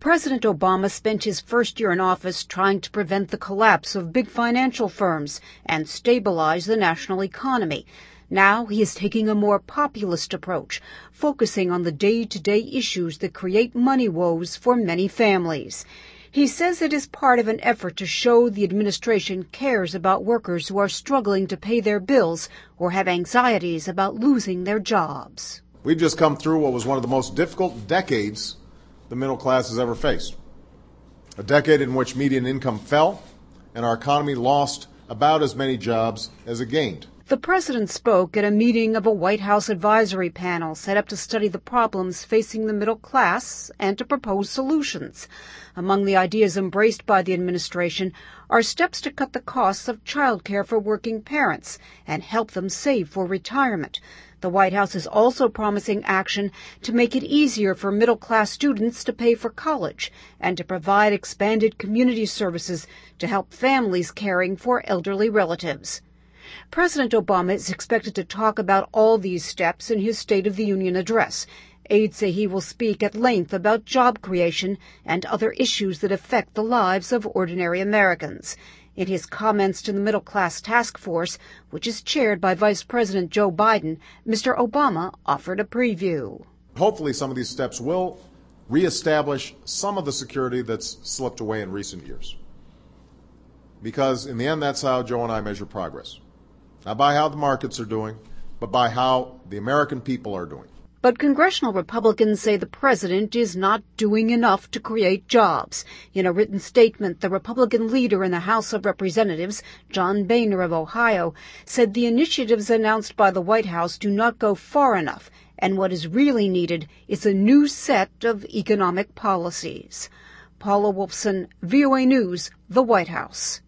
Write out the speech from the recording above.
President Obama spent his first year in office trying to prevent the collapse of big financial firms and stabilize the national economy. Now he is taking a more populist approach, focusing on the day-to-day issues that create money woes for many families. He says it is part of an effort to show the administration cares about workers who are struggling to pay their bills or have anxieties about losing their jobs. We've just come through what was one of the most difficult decades the middle class has ever faced. A decade in which median income fell and our economy lost about as many jobs as it gained. The president spoke at a meeting of a White House advisory panel set up to study the problems facing the middle class and to propose solutions. Among the ideas embraced by the administration are steps to cut the costs of child care for working parents and help them save for retirement. The White House is also promising action to make it easier for middle-class students to pay for college and to provide expanded community services to help families caring for elderly relatives. President Obama is expected to talk about all these steps in his State of the Union address. Aides say he will speak at length about job creation and other issues that affect the lives of ordinary Americans. In his comments to the Middle Class Task Force, which is chaired by Vice President Joe Biden, Mr. Obama offered a preview. Hopefully some of these steps will reestablish some of the security that's slipped away in recent years. Because in the end, that's how Joe and I measure progress. Not by how the markets are doing, but by how the American people are doing. But congressional Republicans say the president is not doing enough to create jobs. In a written statement, the Republican leader in the House of Representatives, John Boehner of Ohio, said the initiatives announced by the White House do not go far enough, and what is really needed is a new set of economic policies. Paula Wolfson, VOA News, the White House.